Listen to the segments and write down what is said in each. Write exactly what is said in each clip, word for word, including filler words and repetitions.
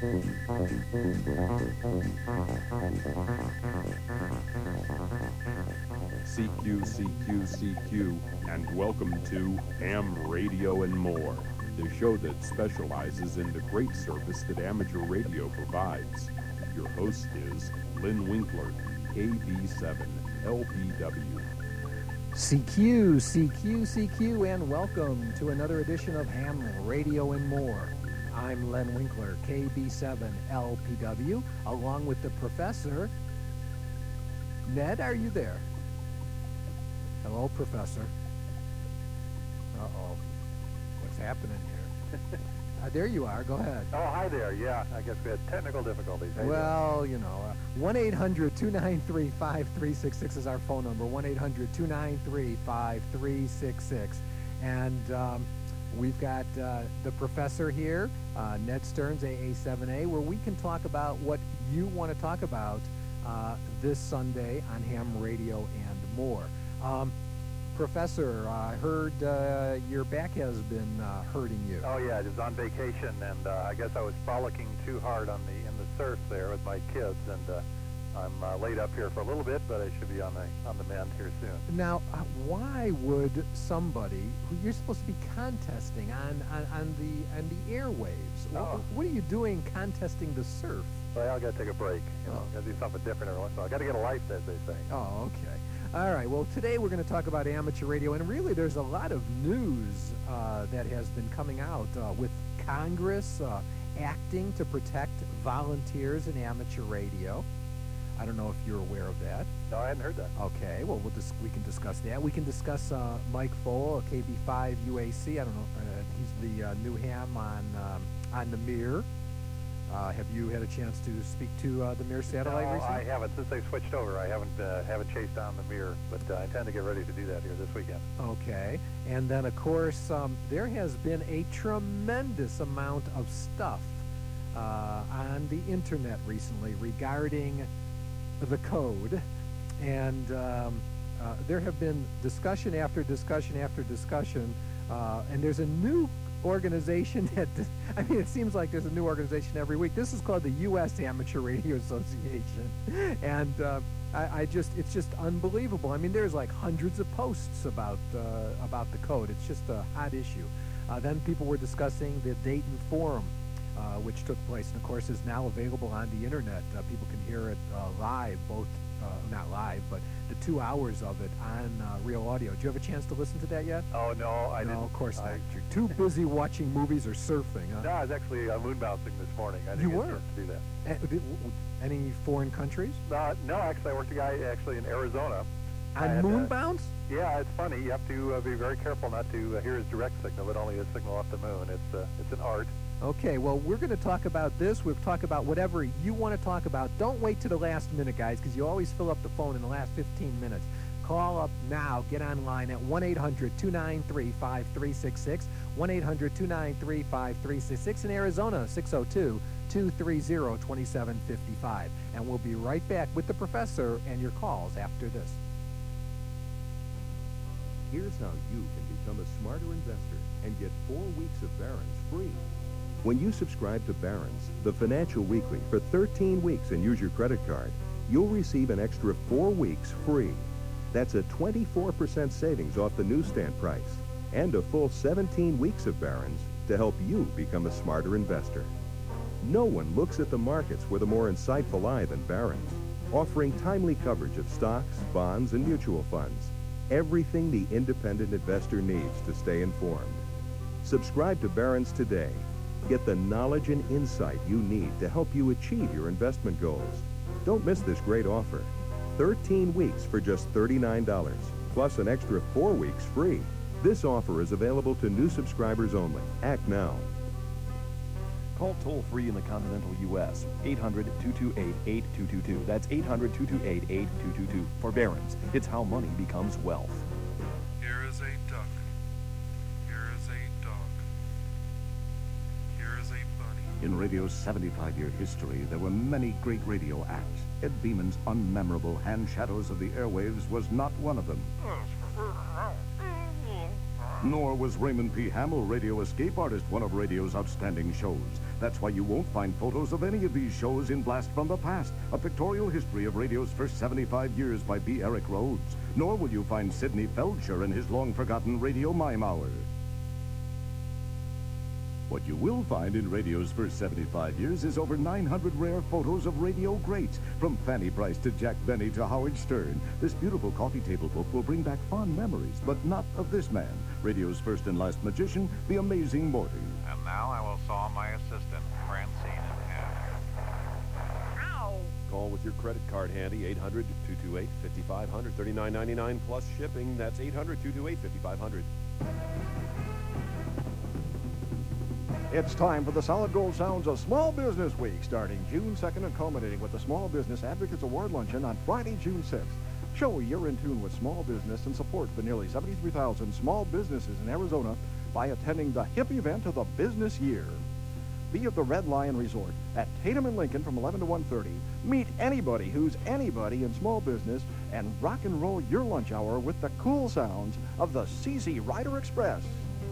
C Q, C Q, C Q, and welcome to Ham Radio and More, the show that specializes in the great service that amateur radio provides. Your host is Lynn Winkler, K B seven L P W. C Q, C Q, C Q, and welcome to another edition of Ham Radio and More. I'm Len Winkler, K B seven L P W, along with the professor. Ned, are you there? Hello, Professor. Uh-oh. What's happening here? uh, there you are. Go ahead. Oh, hi there. Yeah, I guess we had technical difficulties. How well, you, you know, uh, one eight hundred two nine three five three six six is our phone number, one eight hundred two nine three five three six six. And um, we've got uh, the professor here, uh, Ned Stearns, A A seven A, where we can talk about what you want to talk about uh, this Sunday on Ham Radio and More. Um, Professor, I heard uh, your back has been uh, hurting you. Oh yeah, I was on vacation, and uh, I guess I was frolicking too hard on the in the surf there with my kids, and uh, I'm uh, laid up here for a little bit, but I should be on the on the mend here soon. Now, uh, why would somebody who you're supposed to be contesting on on, on the on the airwaves? Oh. What, what are you doing contesting the surf? Well, I got to take a break. You know, Oh. got to do something different every once in a while. Got to get a life, as they say. Oh, okay. All right. Well, today we're going to talk about amateur radio, and really there's a lot of news uh, that has been coming out uh, with Congress uh, acting to protect volunteers in amateur radio. I don't know if you're aware of that. No, I hadn't heard that. Okay. Well, we'll dis- we can discuss that. We can discuss uh, Mike Foale, K B five U A C. I don't know. Uh, he's the uh, new ham on um, on the Mir. Uh, have you had a chance to speak to uh, the Mir satellite No, recently? I haven't. Since they switched over, I haven't uh, haven't chased down the mirror, but uh, I intend to get ready to do that here this weekend. Okay. And then, of course, um, there has been a tremendous amount of stuff uh, on the Internet recently regarding the code. And um, uh, there have been discussion after discussion after discussion. Uh, and there's a new organization that, I mean, it seems like there's a new organization every week. This is called the U S Amateur Radio Association. And uh, I, I just, it's just unbelievable. I mean, there's like hundreds of posts about, uh, about the code. It's just a hot issue. Uh, then people were discussing the Dayton Forum, uh, which took place, and of course is now available on the Internet. Uh, people can hear it uh, live, both, uh, not live, but the two hours of it on uh, Real Audio. Do you have a chance to listen to that yet? Oh no, I no, didn't. of course I, not. You're too busy watching movies or surfing, huh? No, I was actually uh, moon bouncing this morning. I didn't You get a were? chance to do that. Uh, did- w- w- Any foreign countries? Uh, no, actually, I worked a guy actually in Arizona. I On had, moon uh, bounce? Yeah, it's funny. You have to uh, be very careful not to uh, hear his direct signal, but only his signal off the moon. It's uh, it's an art. Okay, well, we're going to talk about this. We'll talk about whatever you want to talk about. Don't wait to the last minute, guys, because you always fill up the phone in the last fifteen minutes. Call up now. Get online at one eight hundred two nine three five three six six, one eight hundred two nine three five three six six. In Arizona, six oh two two three zero two seven five five. And we'll be right back with the professor and your calls after this. Here's how you can become a smarter investor and get four weeks of Barron's free. When you subscribe to Barron's, the Financial Weekly, for thirteen weeks and use your credit card, you'll receive an extra four weeks free. That's a twenty-four percent savings off the newsstand price and a full seventeen weeks of Barron's to help you become a smarter investor. No one looks at the markets with a more insightful eye than Barron's, offering timely coverage of stocks, bonds, and mutual funds. Everything the independent investor needs to stay informed. Subscribe to Barron's today. Get the knowledge and insight you need to help you achieve your investment goals. Don't miss this great offer. thirteen weeks for just thirty-nine dollars, plus an extra four weeks free. This offer is available to new subscribers only. Act now. Call toll-free in the continental U S, eight hundred two two eight eight two two two. That's eight hundred two two eight eight two two two. For Barron's, it's how money becomes wealth. Here is a duck. Here is a dog. Here is a bunny. In radio's seventy-five year history, there were many great radio acts. Ed Beeman's unmemorable Hand Shadows of the Airwaves was not one of them. Nor was Raymond P. Hamill, radio escape artist, one of radio's outstanding shows. That's why you won't find photos of any of these shows in Blast from the Past, a pictorial history of radio's first seventy-five years by B. Eric Rhodes. Nor will you find Sidney Feldshire in his long-forgotten Radio Mime Hour. What you will find in radio's first seventy-five years is over nine hundred rare photos of radio greats, from Fanny Price to Jack Benny to Howard Stern. This beautiful coffee table book will bring back fond memories, but not of this man, radio's first and last magician, the amazing Morty. And now I will saw my assistant, Francine, in half. Ow! Call with your credit card handy, eight hundred, two two eight, five five zero zero, thirty-nine ninety-nine plus shipping. That's eight hundred, two two eight, five five zero zero. It's time for the Solid Gold Sounds of Small Business Week, starting June second and culminating with the Small Business Advocates Award Luncheon on Friday, June sixth. Show you're in tune with small business and support the nearly seventy-three thousand small businesses in Arizona by attending the hip event of the business year. Be at the Red Lion Resort at Tatum and Lincoln from eleven to one thirty. Meet anybody who's anybody in small business and rock and roll your lunch hour with the cool sounds of the C Z Rider Express.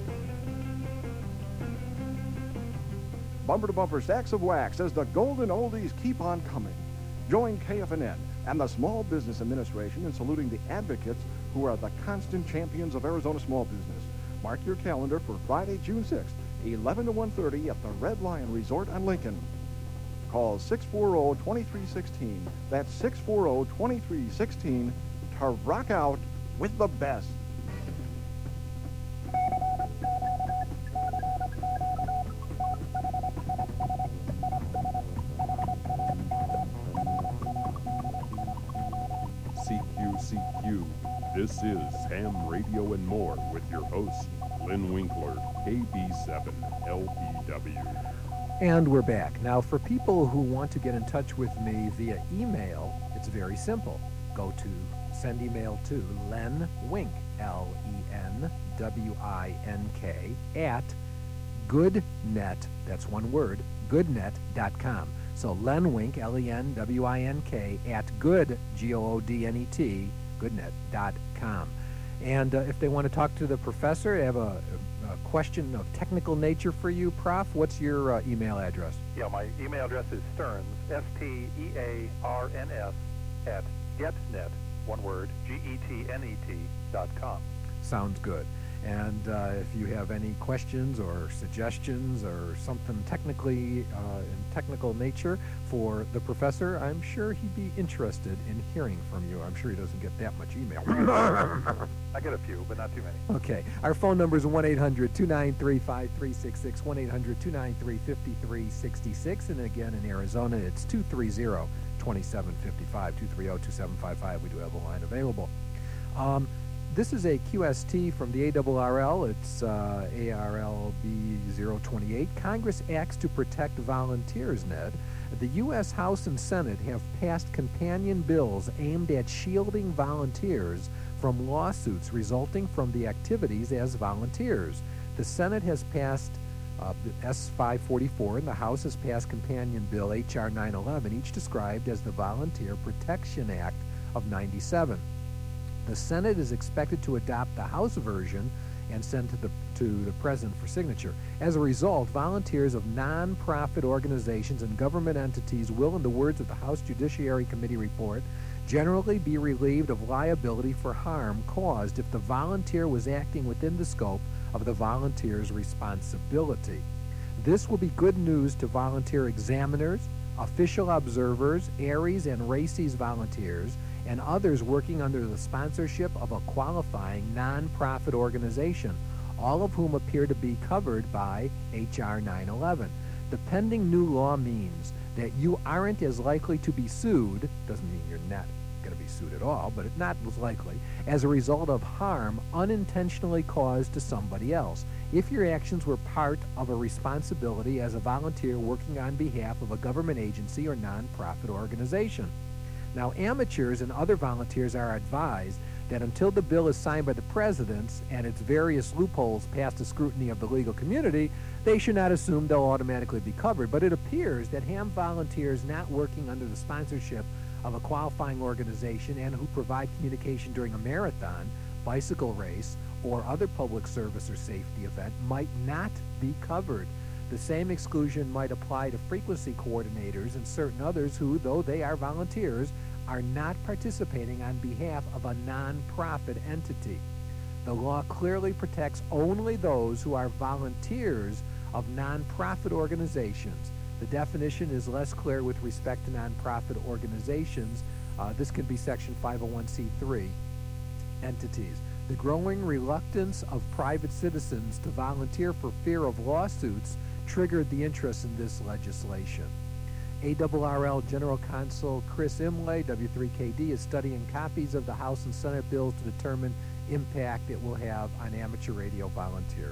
Bumper to bumper stacks of wax as the golden oldies keep on coming. Join K F N N and the Small Business Administration in saluting the advocates who are the constant champions of Arizona small business. Mark your calendar for Friday, June sixth, eleven to one thirty at the Red Lion Resort on Lincoln. Call six four zero, two three one six. That's six four zero, two three one six to rock out with the best. C Q C Q. This is Ham Radio and More with your host, Lynn Winkler, K B seven L P W. And we're back. Now, for people who want to get in touch with me via email, it's very simple. Go to send email to Len Wink, L E N W I N K, at goodnet, that's one word, goodnet dot com. So Len Wink, L E N W I N K, at good, G O O D N E T, goodnet dot com. And uh, if they want to talk to the professor, they have a, a question of technical nature for you, Prof, what's your uh, email address? Yeah, my email address is Stearns, S T E A R N S, at getnet, one word, G E T N E T dot com. Sounds good. And uh, if you have any questions or suggestions or something technically uh, in technical nature for the professor, I'm sure he'd be interested in hearing from you. I'm sure he doesn't get that much email. I get a few, but not too many. Okay. Our phone number is one eight hundred, two nine three, five three six six, one eight hundred, two nine three, five three six six. And again, in Arizona, it's two three zero, two seven five five, two three zero, two seven five five. We do have a line available. Um, This is a Q S T from the A R R L. It's uh, A R L B zero two eight. Congress acts to protect volunteers, Ned. The U S House and Senate have passed companion bills aimed at shielding volunteers from lawsuits resulting from the activities as volunteers. The Senate has passed uh, S five forty-four, and the House has passed companion bill H R nine eleven, each described as the Volunteer Protection Act of ninety-seven. The Senate is expected to adopt the House version and send to the to the President for signature. As a result, volunteers of nonprofit organizations and government entities will, in the words of the House Judiciary Committee report, generally be relieved of liability for harm caused if the volunteer was acting within the scope of the volunteer's responsibility. This will be good news to volunteer examiners, official observers, ARIES and RACIES volunteers, and others working under the sponsorship of a qualifying nonprofit organization, all of whom appear to be covered by H R nine eleven. The pending new law means that you aren't as likely to be sued, doesn't mean you're not going to be sued at all, but it's not as likely, as a result of harm unintentionally caused to somebody else, if your actions were part of a responsibility as a volunteer working on behalf of a government agency or nonprofit organization. Now, amateurs and other volunteers are advised that until the bill is signed by the President and its various loopholes pass the scrutiny of the legal community, they should not assume they'll automatically be covered. But it appears that ham volunteers not working under the sponsorship of a qualifying organization and who provide communication during a marathon, bicycle race, or other public service or safety event might not be covered. The same exclusion might apply to frequency coordinators and certain others who, though they are volunteers, are not participating on behalf of a nonprofit entity. The law clearly protects only those who are volunteers of nonprofit organizations. The definition is less clear with respect to nonprofit organizations. Uh, this can be Section five oh one c three entities. The growing reluctance of private citizens to volunteer for fear of lawsuits triggered the interest in this legislation. A R R L General Counsel Chris Imlay, W three K D, is studying copies of the House and Senate bills to determine impact it will have on amateur radio volunteers.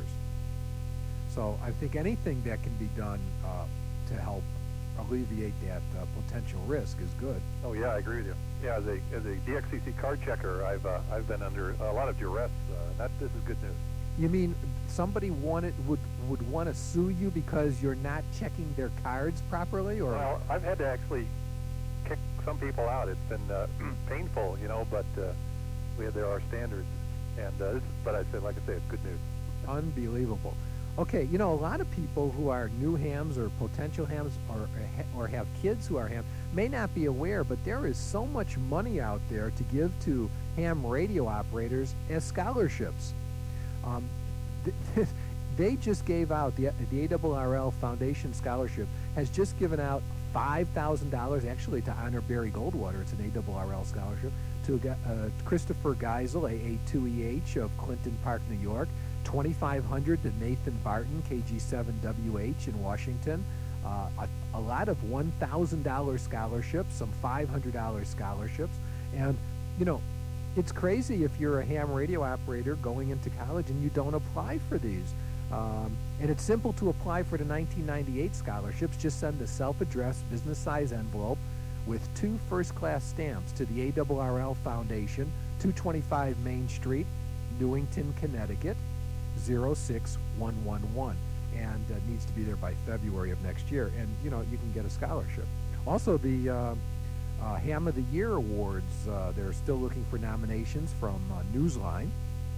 So I think anything that can be done uh, to help alleviate that uh, potential risk is good. Oh yeah, I agree with you. Yeah, as a as a D X C C card checker, I've uh, I've been under a lot of duress. Uh, that this is good news. You mean somebody wanted would would want to sue you because you're not checking their cards properly, or? Well, I've had to actually kick some people out. It's been uh, painful, you know, but uh, we had there are standards, and uh, this is, but I said, like I say, it's good news. Unbelievable. Okay, you know, a lot of people who are new hams or potential hams or or have kids who are ham may not be aware, but there is so much money out there to give to ham radio operators as scholarships. Um, th they just gave out, the, the A R R L Foundation Scholarship has just given out five thousand dollars, actually, to honor Barry Goldwater. It's an A R R L scholarship, to uh, Christopher Geisel, A A two E H of Clinton Park, New York, twenty-five hundred dollars to Nathan Barton, K G seven W H in Washington, uh, a, a lot of one thousand dollar scholarships, some five hundred dollar scholarships, and, you know, it's crazy if you're a ham radio operator going into college and you don't apply for these. Um, and it's simple to apply for the nineteen ninety-eight scholarships. Just send a self-addressed business-size envelope with two first-class stamps to the A R R L Foundation, two twenty-five Main Street, Newington, Connecticut, zero six one one one. And uh, needs to be there by February of next year. And, you know, you can get a scholarship. Also, the uh, uh, Ham of the Year Awards, uh, they're still looking for nominations from uh, Newsline.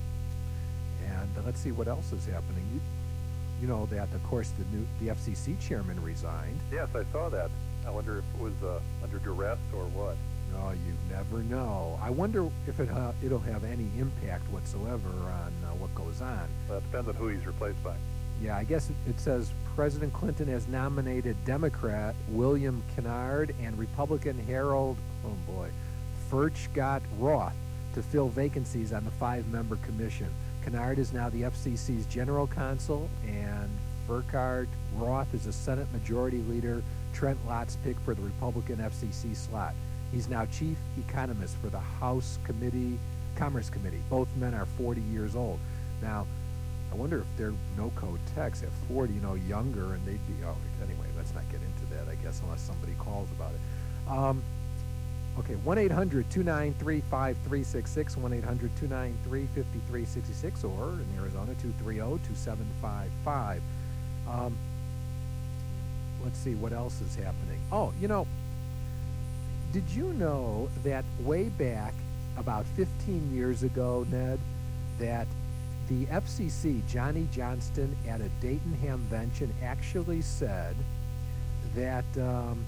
And uh, let's see what else is happening. You, you know that, of course, the new the F C C chairman resigned. Yes, I saw that. I wonder if it was uh, under duress or what. Oh, you never know. I wonder if it uh, it'll have any impact whatsoever on uh, what goes on. Well, it depends on who he's replaced by. Yeah, I guess it, it says President Clinton has nominated Democrat William Kennard and Republican Harold, oh boy, Furchtgott Roth to fill vacancies on the five-member commission. Kennard is now the F C C's general counsel, and Furchtgott Roth is a Senate Majority Leader, Trent Lott's pick for the Republican F C C slot. He's now chief economist for the House Committee, Commerce Committee. Both men are forty years old. Now, I wonder if they're no-code techs at forty, you know, younger, and they'd be, oh, anyway, let's not get into that, I guess, unless somebody calls about it. Um, okay, one eight hundred two nine three five three six six, one eight hundred two nine three five three six six, or in Arizona, two three zero two seven five five. Um, let's see, what else is happening? Oh, you know, did you know that way back about fifteen years ago, Ned, that the F C C, Johnny Johnston, at a Dayton Hamvention actually said that um,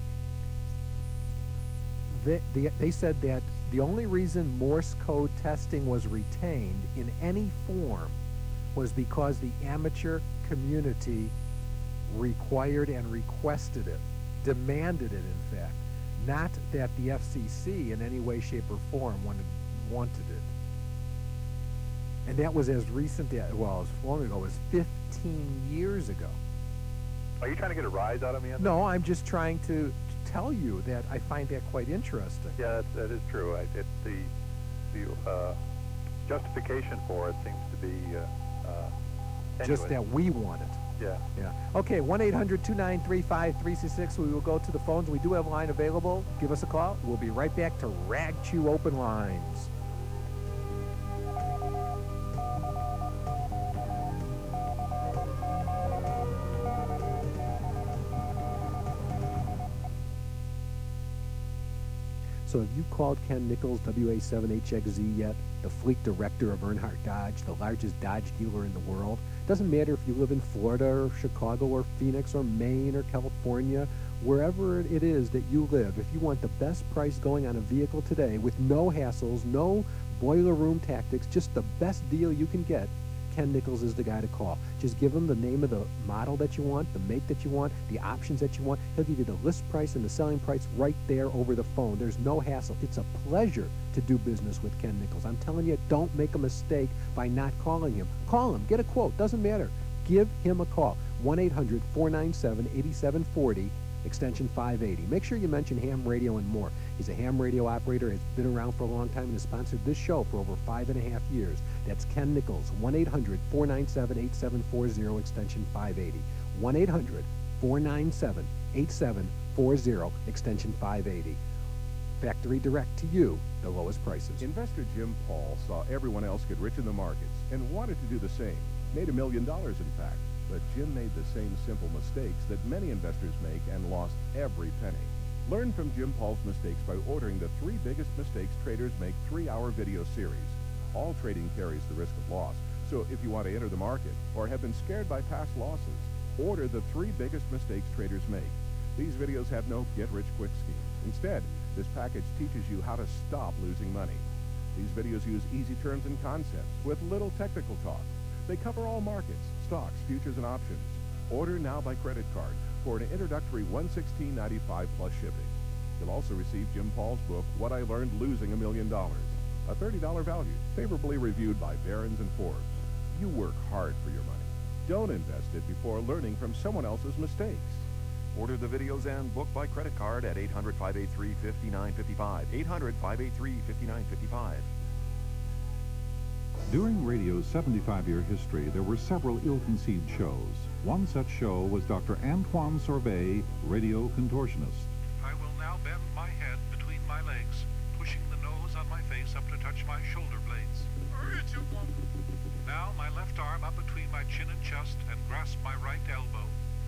they, they, they said that the only reason Morse code testing was retained in any form was because the amateur community required and requested it, demanded it, in fact, not that the F C C in any way, shape, or form wanted, wanted it. And that was as recent, as, well, as long ago as fifteen years ago. Are you trying to get a rise out of me on that? No, I'm just trying to tell you that I find that quite interesting. Yeah, that, that is true. I, it, the the uh, justification for it seems to be uh, uh, just that we want it. Yeah. Yeah. Okay, one eight hundred two nine three five three six six. We will go to the phones. We do have a line available. Give us a call. We'll be right back to Rag Chew Open Lines. So have you called Ken Nichols, W A seven H X Z yet? The fleet director of Earnhardt Dodge, the largest Dodge dealer in the world. Doesn't matter if you live in Florida or Chicago or Phoenix or Maine or California, wherever it is that you live, if you want the best price going on a vehicle today with no hassles, no boiler room tactics, just the best deal you can get, Ken Nichols is the guy to call. Just give him the name of the model that you want, the make that you want, the options that you want. He'll give you the list price and the selling price right there over the phone. There's no hassle. It's a pleasure to do business with Ken Nichols. I'm telling you, don't make a mistake by not calling him. Call him. Get a quote. Doesn't matter. Give him a call. one eight hundred, four nine seven, eight seven four zero, extension five eighty. Make sure you mention Ham Radio and More. He's a ham radio operator, has been around for a long time, and has sponsored this show for over five and a half years. That's Ken Nichols, one eight hundred, four nine seven, eight seven four zero, extension five eighty. one eight hundred, four nine seven, eight seven four zero, extension five eighty. Factory direct to you, the lowest prices. Investor Jim Paul saw everyone else get rich in the markets and wanted to do the same. Made a million dollars, in fact. But Jim made the same simple mistakes that many investors make and lost every penny. Learn from Jim Paul's mistakes by ordering the three biggest mistakes traders make three-hour video series. All trading carries the risk of loss, so if you want to enter the market or have been scared by past losses, order the three biggest mistakes traders make. These videos have no get-rich-quick scheme. Instead, this package teaches you how to stop losing money. These videos use easy terms and concepts with little technical talk. They cover all markets, stocks, futures, and options. Order now by credit card for an introductory one hundred sixteen dollars and ninety-five cents plus shipping. You'll also receive Jim Paul's book, What I Learned Losing a Million Dollars, a thirty dollar value, favorably reviewed by Barron's and Forbes. You work hard for your money. Don't invest it before learning from someone else's mistakes. Order the videos and book by credit card at eight hundred, five eight three, five nine five five. eight hundred, five eight three, five nine five five. During radio's seventy-five-year history, there were several ill-conceived shows. One such show was Doctor Antoine Sorbet, radio contortionist. I will now bend my head between my legs, pushing the nose on my face up to touch my shoulder blades. Now my left arm up between my chin and chest and grasp my right elbow.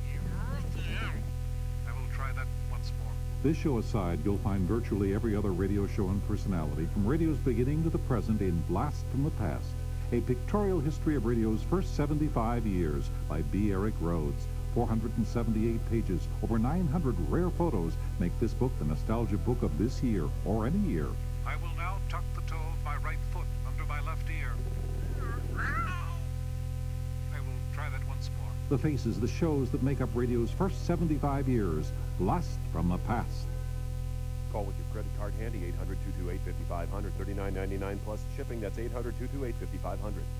I will try that once more. This show aside, you'll find virtually every other radio show and personality from radio's beginning to the present in Blast from the Past, a pictorial history of radio's first seventy-five years by B. Eric Rhodes. four hundred seventy-eight pages, over nine hundred rare photos make this book the nostalgia book of this year or any year. I will now tuck the toe of my right foot under my left ear. I will try that once more. The faces, the shows that make up radio's first seventy-five years. Blast from the Past. Call with your credit card handy, eight hundred, two two eight, five five zero zero, thirty-nine ninety-nine plus shipping. That's eight hundred, two two eight, five five zero zero.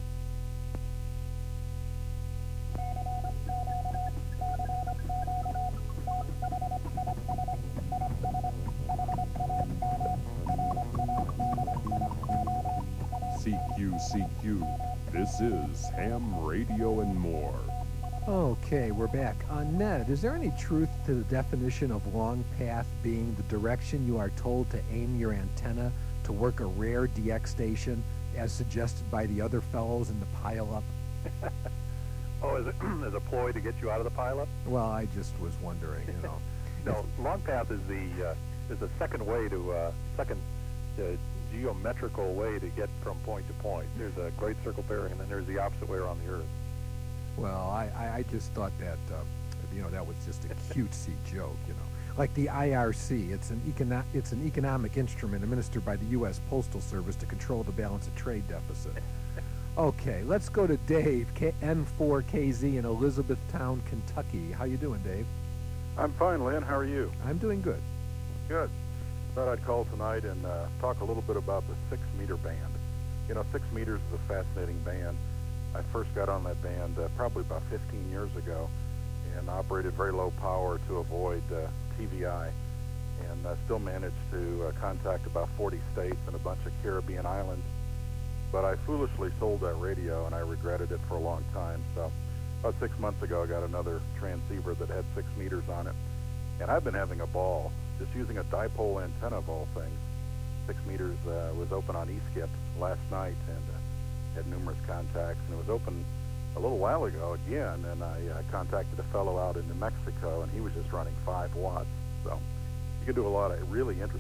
C Q C Q. This is Ham Radio and More. Okay, we're back. Uh, Ned, is there any truth to the definition of long path being the direction you are told to aim your antenna to work a rare D X station, as suggested by the other fellows in the pileup? Oh, is it as a ploy to get you out of the pileup? Well, I just was wondering, you know. No, long path is the uh, is the second way to uh, second uh, geometrical way to get from point to point. There's a great circle bearing, and then there's the opposite way around the Earth. Well, I, I, I just thought that, uh, you know, that was just a cutesy joke, you know. Like the I R C, it's an, econo it's an economic instrument administered by the U S Postal Service to control the balance of trade deficit. Okay, let's go to Dave, K N four K Z in Elizabethtown, Kentucky. How you doing, Dave? I'm fine, Lynn. How are you? I'm doing good. Good. Thought I'd call tonight and uh, talk a little bit about the six-meter band. You know, six meters is a fascinating band. I first got on that band uh, probably about fifteen years ago and operated very low power to avoid uh, T V I, and uh, still managed to uh, contact about forty states and a bunch of Caribbean islands. But I foolishly sold that radio, and I regretted it for a long time. So about six months ago, I got another transceiver that had six meters on it, and I've been having a ball just using a dipole antenna of all things. Six meters uh, was open on eSkip last night, and uh, had numerous contacts, and it was open a little while ago again, and I uh, contacted a fellow out in New Mexico, and he was just running five watts. So you can do a lot of really interesting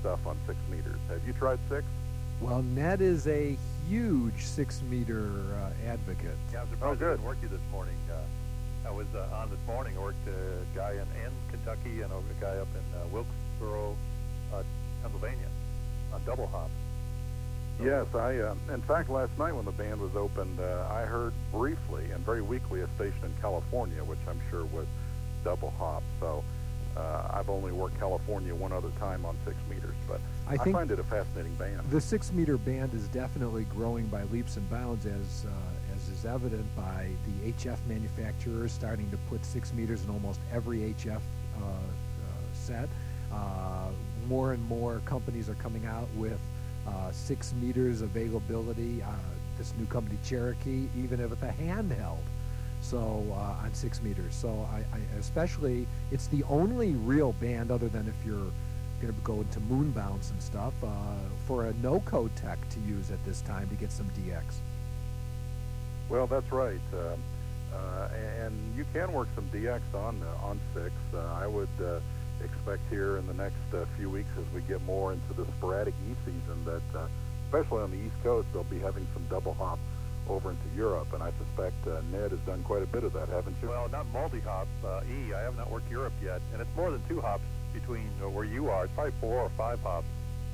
stuff on six meters. Have you tried six? Well, Ned is a huge six-meter uh, advocate. Yeah, I was surprised I didn't work you this morning. Uh, I was uh, on this morning. I worked a guy in, in Kentucky and a guy up in uh, Wilkesboro, uh, Pennsylvania, on double hop. So, yes, I. Uh, in fact, last night when the band was opened, uh, I heard briefly and very weakly a station in California, which I'm sure was double hop. So uh, I've only worked California one other time on six meters, but I, I think find it a fascinating band. The six-meter band is definitely growing by leaps and bounds, as uh, as is evident by the H F manufacturers starting to put six meters in almost every H F uh, uh, set. Uh, more and more companies are coming out with uh, six meters availability. Uh, this new company, Cherokee, even with a handheld. So uh, on six meters. So I, I especially, it's the only real band, other than if you're going to go into moon bounce and stuff, uh, for a no-code tech to use at this time to get some D X. Well, that's right. Um, uh, and you can work some D X on uh, on six. Uh, I would uh, expect here in the next uh, few weeks, as we get more into the sporadic E-season, that uh, especially on the East Coast, they'll be having some double hop over into Europe, and I suspect uh, Ned has done quite a bit of that, haven't you? Well, not multi-hop uh, E. I have not worked Europe yet, and it's more than two hops between uh, where you are. It's probably four or five hops.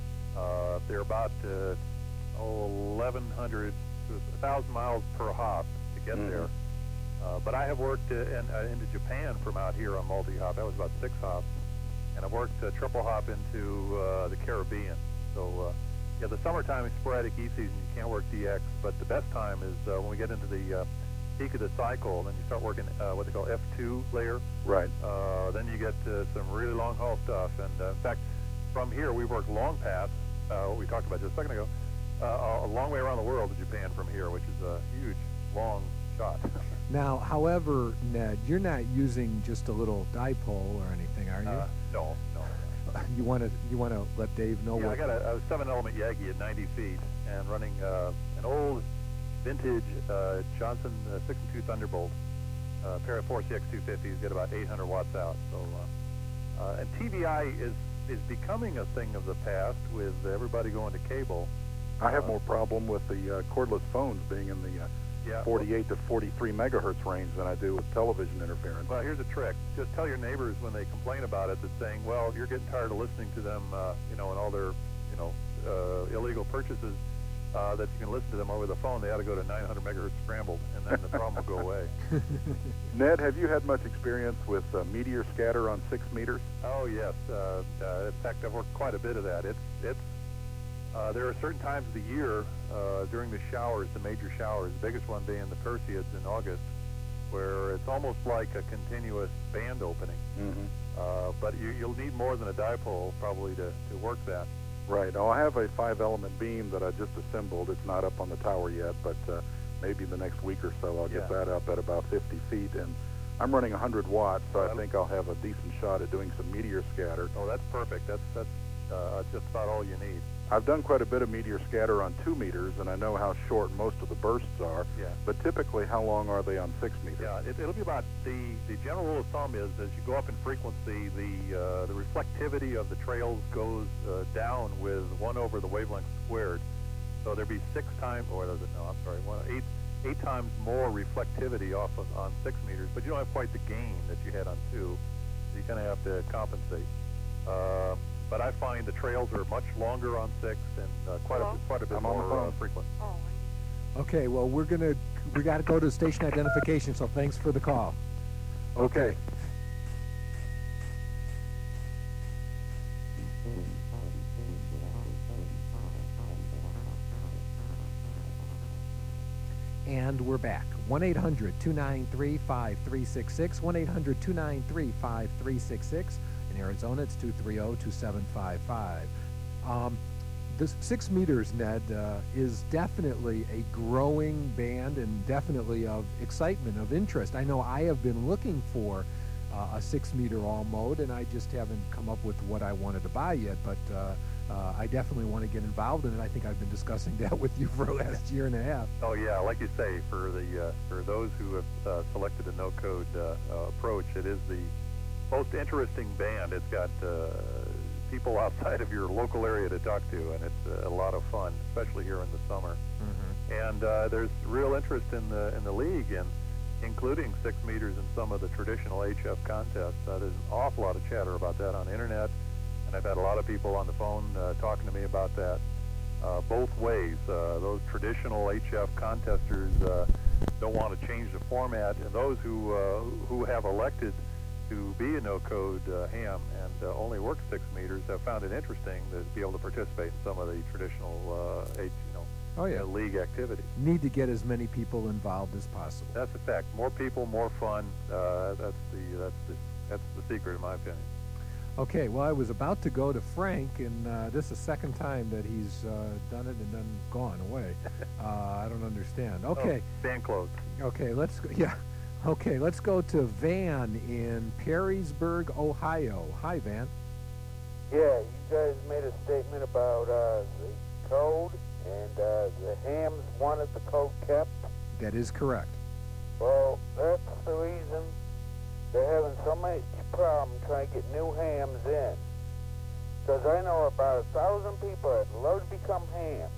Uh, they're about uh, oh, eleven hundred, one thousand miles per hop to get mm-hmm. there. Uh, but I have worked uh, in, uh, into Japan from out here on multi-hop. That was about six hops, and I worked uh, triple hop into uh, the Caribbean. So. Uh, Yeah, the summertime is sporadic E-season. You can't work D X, but the best time is uh, when we get into the uh, peak of the cycle. Then you start working uh, what they call F two layer. Right. Uh, then you get uh, some really long haul stuff. And uh, in fact, from here we work long path. Uh, what we talked about just a second ago, uh, a long way around the world to Japan from here, which is a huge, long shot. Now, however, Ned, you're not using just a little dipole or anything, are you? Uh, no, no. You want to you want to let Dave know yeah, what? I got a, a seven-element Yagi at ninety feet and running uh, an old vintage uh, Johnson uh, six and two Thunderbolt, uh, pair of four C X two fifties, get about eight hundred watts out. So, uh, uh, and T V I is is becoming a thing of the past with everybody going to cable. I have uh, more problem with the uh, cordless phones being in the uh, yeah, forty-eight to forty-three megahertz range than I do with television interference. Well, here's a trick. Just tell your neighbors when they complain about it, that saying, well, you're getting tired of listening to them, uh, you know, and all their, you know, uh, illegal purchases, uh, that you can listen to them over the phone. They ought to go to nine hundred megahertz scrambled, and then the problem will go away. Ned, have you had much experience with uh, meteor scatter on six meters? Oh, yes. Uh, uh, in fact, I've worked quite a bit of that. It's, it's, uh, there are certain times of the year uh, during the showers, the major showers, the biggest one being the Perseids in August, where it's almost like a continuous band opening. Mm-hmm. Uh, but you, you'll need more than a dipole probably to, to work that. Right. Oh, I have a five-element beam that I just assembled. It's not up on the tower yet, but uh, maybe the next week or so I'll get Yeah. that up at about fifty feet. And I'm running one hundred watts, so I Well, think I'll have a decent shot at doing some meteor scatter. Oh, that's perfect. That's that's uh, just about all you need. I've done quite a bit of meteor scatter on two meters, and I know how short most of the bursts are. Yeah. But typically, how long are they on six meters? Yeah, it, it'll be about the the general rule of thumb is as you go up in frequency, the uh, the reflectivity of the trails goes uh, down with one over the wavelength squared. So there'd be six times, or does it? No, I'm sorry, one eight eight times more reflectivity off of on six meters, but you don't have quite the gain that you had on two. So you kind of have to compensate. Uh, But I find the trails are much longer on six and uh, quite a quite a bit I'm on the more uh, phone. frequent. Okay, well, we're gonna we got to go to station identification. So thanks for the call. Okay. And we're back. one eight hundred two nine three five three six six. one eight hundred two nine three five three six six. In Arizona, it's two three zero two seven five five. Um, this six meters, Ned, uh, is definitely a growing band and definitely of excitement, of interest. I know I have been looking for uh, a six meter all mode, and I just haven't come up with what I wanted to buy yet, but uh, uh, I definitely want to get involved in it. I think I've been discussing that with you for the last year and a half. Oh yeah, like you say, for the uh, for those who have uh, selected a no-code uh, uh, approach, it is the most interesting band. It's got uh, people outside of your local area to talk to, and it's a lot of fun, especially here in the summer. Mm-hmm. And uh, there's real interest in the in the league, and including six meters in some of the traditional H F contests. Uh, there's an awful lot of chatter about that on the internet, and I've had a lot of people on the phone uh, talking to me about that. Uh, both ways, uh, those traditional H F contesters uh, don't want to change the format, and those who uh, who have elected to be a no-code uh, ham and uh, only work six meters have found it interesting to be able to participate in some of the traditional uh, H, you know, oh, yeah. uh, league activities. Need to get as many people involved as possible. That's a fact. More people, more fun. Uh, that's the that's the that's the secret, in my opinion. Okay, well, I was about to go to Frank, and uh, this is the second time that he's uh, done it and then gone away. uh, I don't understand. Okay. Oh, band closed. Okay, let's go. Yeah. Okay, let's go to Van in Perrysburg, Ohio. Hi, Van. Yeah, you guys made a statement about uh, the code, and uh, the hams wanted the code kept. That is correct. Well, that's the reason they're having so much problem trying to get new hams in. Because I know about a thousand people that love to become hams.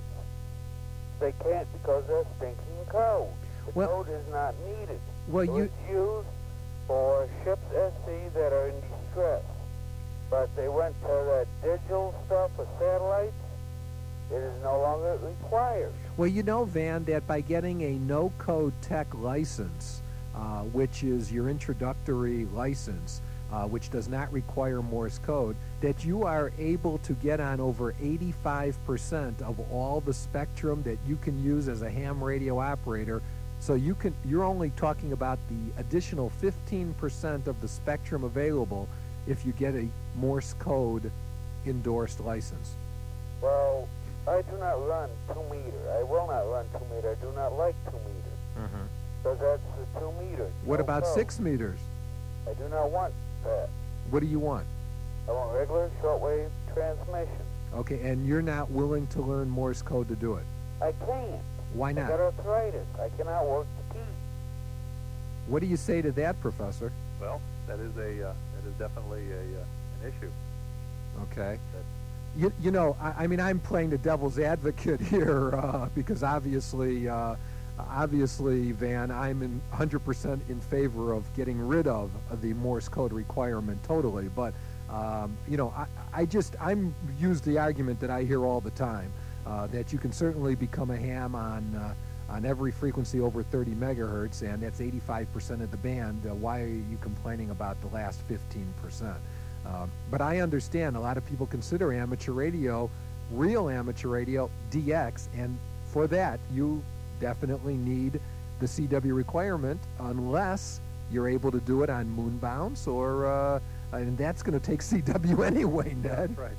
They can't because they're stinking code. The well, code is not needed. Well, so you... it's used for ships at sea that are in distress. But they went to that digital stuff for satellites. It is no longer required. Well, you know, Van, that by getting a no-code tech license, uh, which is your introductory license, uh, which does not require Morse code, that you are able to get on over eighty-five percent of all the spectrum that you can use as a ham radio operator. So you can, you're only talking about the additional fifteen percent of the spectrum available if you get a Morse code endorsed license. Well, I do not run two meter. I will not run two meter. I do not like two meter. Mm-hmm. So that's the two meters. What no about code. six meters? I do not want that. What do you want? I want regular shortwave transmission. Okay, and you're not willing to learn Morse code to do it? I can't. Why not? I got arthritis. I cannot work the key. What do you say to that, Professor? Well, that is a uh, that is definitely a uh, an issue. Okay. You, you know, I, I mean, I'm playing the devil's advocate here uh, because obviously, uh, obviously, Van, I'm in one hundred percent in favor of getting rid of the Morse code requirement totally. But, um, you know, I, I just, I'm use the argument that I hear all the time, uh, that you can certainly become a ham on uh, on every frequency over thirty megahertz, and that's eighty-five percent of the band. Uh, why are you complaining about the last fifteen percent? Um, but I understand a lot of people consider amateur radio, real amateur radio, D X, and for that you definitely need the C W requirement unless you're able to do it on moon bounce, or uh, and that's going to take C W anyway, Ned. That's right.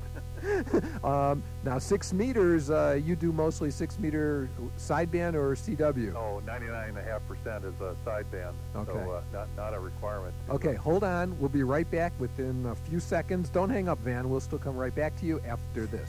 um, now, six meters, uh, you do mostly six meter sideband or C W? Oh, ninety-nine point five percent is a sideband, okay. so uh, not, not a requirement. Okay, hold on. We'll be right back within a few seconds. Don't hang up, Van. We'll still come right back to you after this.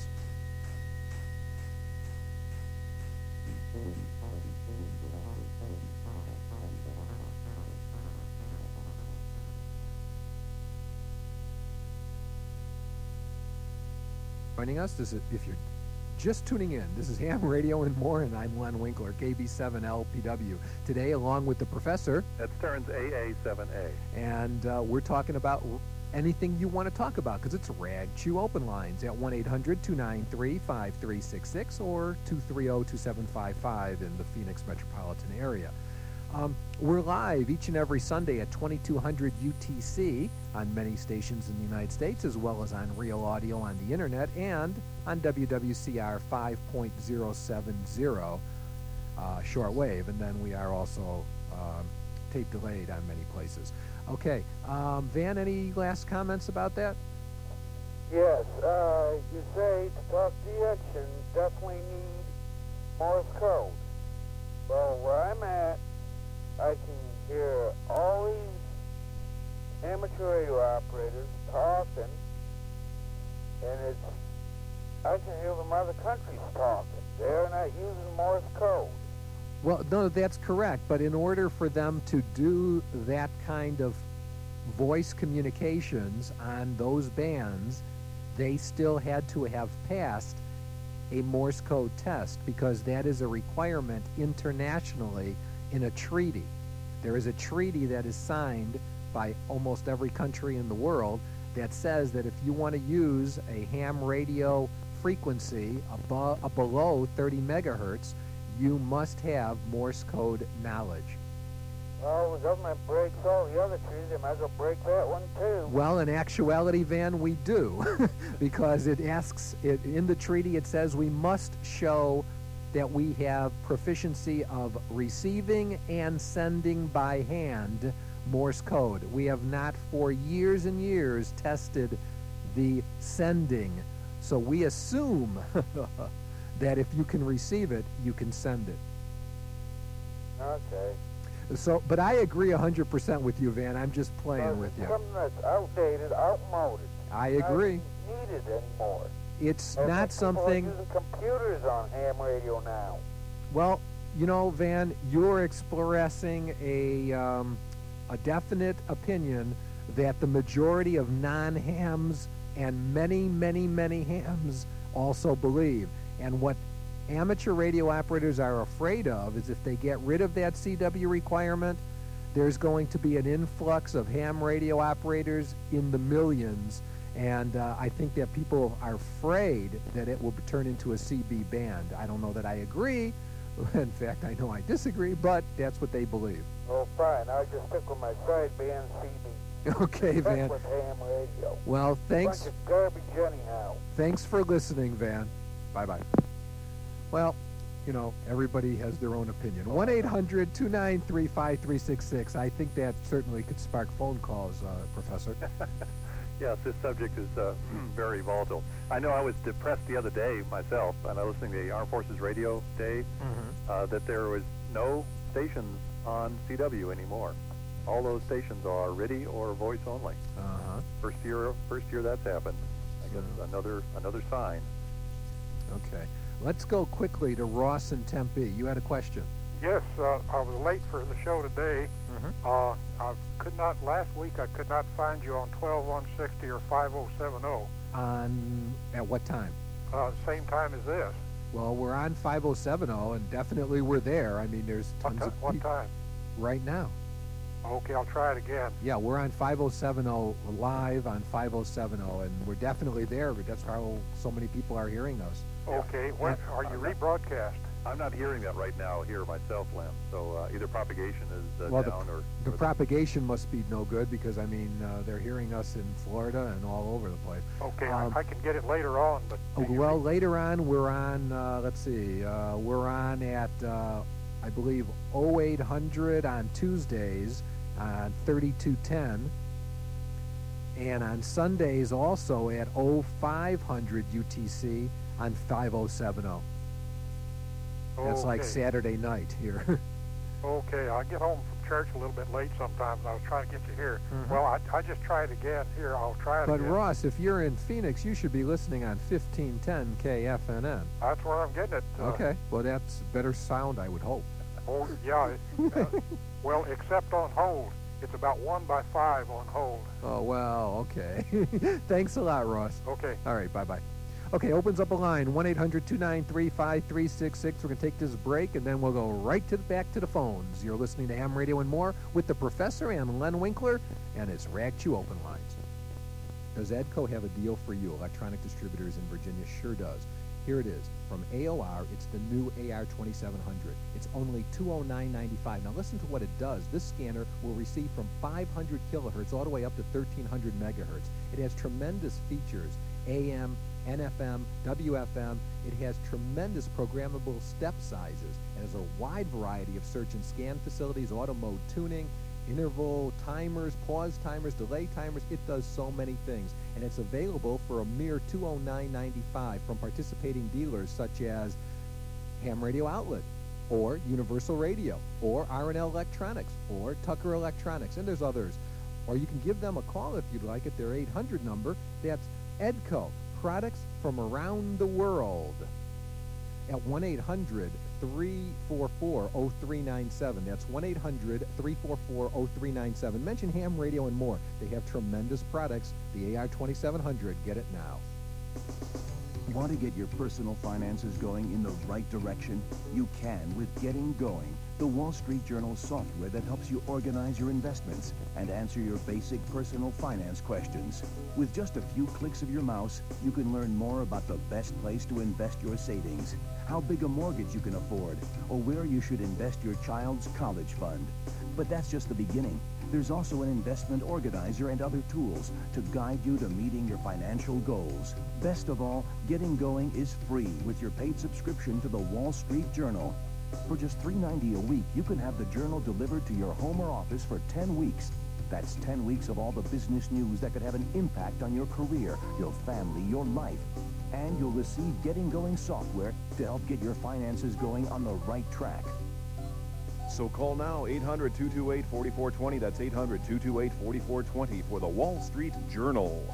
Joining us, this is, if you're just tuning in, this is Ham Radio and More, and I'm Len Winkler, K B seven L P W. Today, along with the professor. That's Turns A A seven A. And uh, we're talking about anything you want to talk about, because it's Rag Chew Open Lines at one eight hundred two nine three five three six six or two three zero two seven five five in the Phoenix metropolitan area. Um, we're live each and every Sunday at twenty-two hundred U T C on many stations in the United States, as well as on Real Audio on the internet and on W W C R five point oh seven oh uh, shortwave. And then we are also um, tape delayed on many places. Okay, um, Van, any last comments about that? Yes, uh, you say to talk D X, you definitely need Morse code. Well, where I'm at, I can hear all these amateur radio operators talking, and it's, I can hear from other countries talking. They're not using Morse code. Well, no, that's correct, but in order for them to do that kind of voice communications on those bands, they still had to have passed a Morse code test because that is a requirement internationally in a treaty. There is a treaty that is signed by almost every country in the world that says that if you want to use a ham radio frequency above, uh, below thirty megahertz, you must have Morse code knowledge. Well, the government breaks all the other trees, they might as well break that one too. Well, in actuality, Van, we do, because it asks, it, in the treaty it says we must show that we have proficiency of receiving and sending by hand Morse code. We have not for years and years tested the sending, so we assume that if you can receive it, you can send it. Okay. So, but I agree one hundred percent with you, Van. I'm just playing Well, with you. Something that's outdated, outmoded. I agree. Not needed anymore. It's And not people are something... using computers on ham radio now. Well, you know, Van, you're expressing a, um, a definite opinion that the majority of non-hams and many, many, many hams also believe. And what amateur radio operators are afraid of is if they get rid of that C W requirement, there's going to be an influx of ham radio operators in the millions. And uh, I think that people are afraid that it will turn into a C B band. I don't know that I agree. In fact, I know I disagree, but that's what they believe. Oh, fine. I'll just stick with my sideband C B. Okay, Stick Van. with ham radio. Well, thanks. Bunch of garbage anyhow. Thanks for listening, Van. Bye-bye. Well, you know, everybody has their own opinion. one eight hundred two nine three five three six six. I think that certainly could spark phone calls, uh, Professor. Yes, this subject is uh, very volatile. I know I was depressed the other day myself, and I was listening to the Armed Forces Radio Day, Mm-hmm. uh, that there was no stations on C W anymore. All those stations are R T I D I or voice only. Uh-huh. First year, first year that's happened. I guess Mhm. another another sign. Okay. Let's go quickly to Ross in Tempe. You had a question. Yes, uh, I was late for the show today. Mm-hmm. Uh, I could not, last week I could not find you on twelve one sixty or five oh seven oh. On, at what time? Uh, same time as this. Well, we're on five oh seven oh, and definitely we're there. I mean, there's What, tons ti- of what people time? right now. Okay, I'll try it again. Yeah, we're on five oh seven oh live on five oh seven oh, and we're definitely there, but that's how so many people are hearing us. Okay, when are you rebroadcast? I'm not hearing that right now here myself, Lem. So uh, either propagation is uh, Well, the, down or... the or propagation must be no good because, I mean, uh, they're hearing us in Florida and all over the place. Okay, Um, I, I can get it later on, but Oh, well, later on, we're on, uh, let's see, uh, we're on at, uh, I believe, oh eight hundred on Tuesdays on thirty-two ten. And on Sundays also at oh five hundred U T C on five oh seven oh. That's like Okay. Saturday night here. Okay, I get home from church a little bit late sometimes. I was trying to get you here. Mhm. Well, I, I just tried again. Here, I'll try it But again. Ross, if you're in Phoenix, you should be listening on fifteen ten K F N N. That's where I'm getting it. Uh, Okay, well, that's better sound, I would hope. Oh, yeah. it- uh, well, except on hold. It's about one by five on hold. Oh, well, okay. Thanks a lot, Ross. Okay. All right, bye-bye. Okay, opens up a line, one eight hundred two nine three five three six six. We're going to take this break, and then we'll go right to the, back to the phones. You're listening to Ham Radio and More with the Professor and Len Winkler, and it's Rag Chew Open Lines. Does EDCO have a deal for you? Electronic Distributors in Virginia sure does. Here it is. From A O R, it's the new A R twenty-seven hundred. It's only two oh nine ninety-five. Now listen to what it does. This scanner will receive from five hundred kilohertz all the way up to thirteen hundred megahertz. It has tremendous features. A M, N F M, W F M. It has tremendous programmable step sizes. It has a wide variety of search and scan facilities, auto mode tuning, interval timers, pause timers, delay timers. It does so many things. And it's available for a mere two oh nine ninety-five from participating dealers such as Ham Radio Outlet, or Universal Radio, or R and L Electronics, or Tucker Electronics, and there's others. Or you can give them a call if you'd like at their eight hundred number. That's EDCO, products from around the world, at one eight hundred three four four oh three nine seven. That's one eight hundred three four four oh three nine seven. Mention Ham Radio and More. They have tremendous products. The A R twenty-seven hundred. Get it now. Want to get your personal finances going in the right direction? You can with Getting Going, the Wall Street Journal software that helps you organize your investments and answer your basic personal finance questions. With just a few clicks of your mouse, you can learn more about the best place to invest your savings, how big a mortgage you can afford, or where you should invest your child's college fund. But that's just the beginning. There's also an investment organizer and other tools to guide you to meeting your financial goals. Best of all, Getting Going is free with your paid subscription to the Wall Street Journal. For just three ninety a week, you can have the journal delivered to your home or office for ten weeks. That's ten weeks of all the business news that could have an impact on your career, your family, your life. And you'll receive Getting Going software to help get your finances going on the right track. So call now, eight hundred, two two eight, four four two zero. That's eight hundred, two two eight, four four two zero for the Wall Street Journal.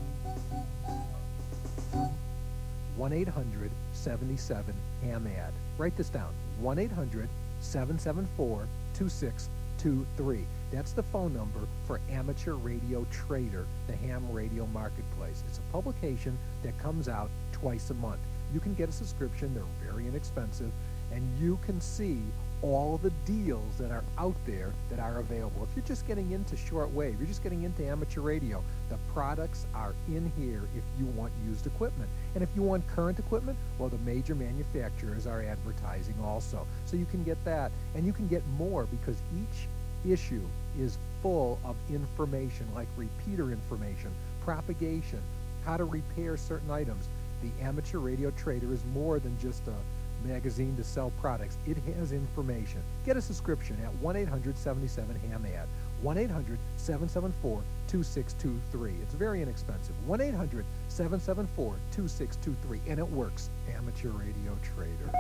one eight hundred, seven seven, H A M A D. Write this down, one eight hundred, seven seven four, two six two three. That's the phone number for Amateur Radio Trader, the ham radio marketplace. It's a publication that comes out twice a month. You can get a subscription, they're very inexpensive, and you can see all the deals that are out there that are available. If you're just getting into shortwave, you're just getting into amateur radio, the products are in here if you want used equipment. And if you want current equipment, well, the major manufacturers are advertising also. So you can get that, and you can get more because each issue is full of information like repeater information, propagation, how to repair certain items. The Amateur Radio Trader is more than just a magazine to sell products. It has information. Get a subscription at one eight hundred, seven seven, H A M A D. one eight hundred, seven seven four, two six two three. It's very inexpensive. one eight hundred, seven seven four, two six two three. And it works. Amateur Radio Trader.